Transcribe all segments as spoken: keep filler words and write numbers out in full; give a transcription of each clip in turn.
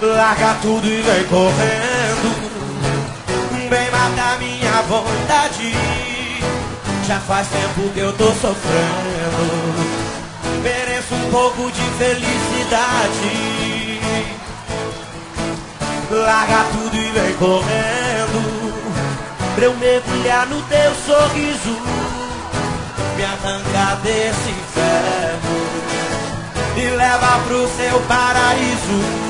Larga tudo e vem correndo, vem matar minha vontade. Já faz tempo que eu tô sofrendo, mereço um pouco de felicidade. Larga tudo e vem correndo, pra eu mergulhar no teu sorriso, me arrancar desse inferno, me leva pro seu paraíso.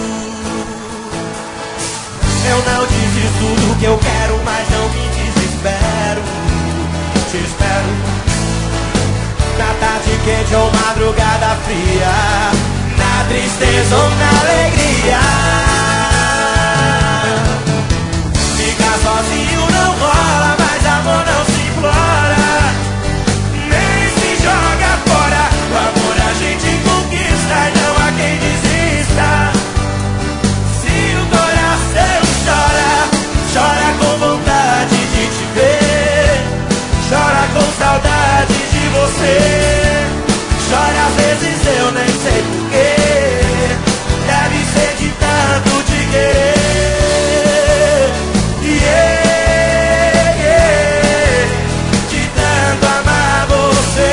Eu não desisto do que eu quero, mas não me desespero. Te espero na tarde quente ou madrugada fria, na tristeza ou na alegria. Ficar sozinho não rola, mas amor não se implora, nem se joga fora. O amor a gente conquista e não há quem desista. Se o coração chora, chora com vontade de te ver, chora com saudade de você, chora às vezes eu nem sei porquê, deve ser de tanto te querer, yeah, yeah, de tanto amar você.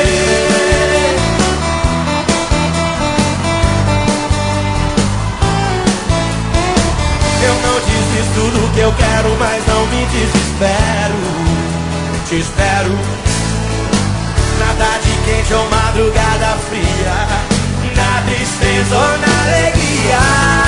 Eu não desisto do que eu quero, mas não me desespero. Te espero na tarde quente ou madrugada fria, na tristeza ou na alegria.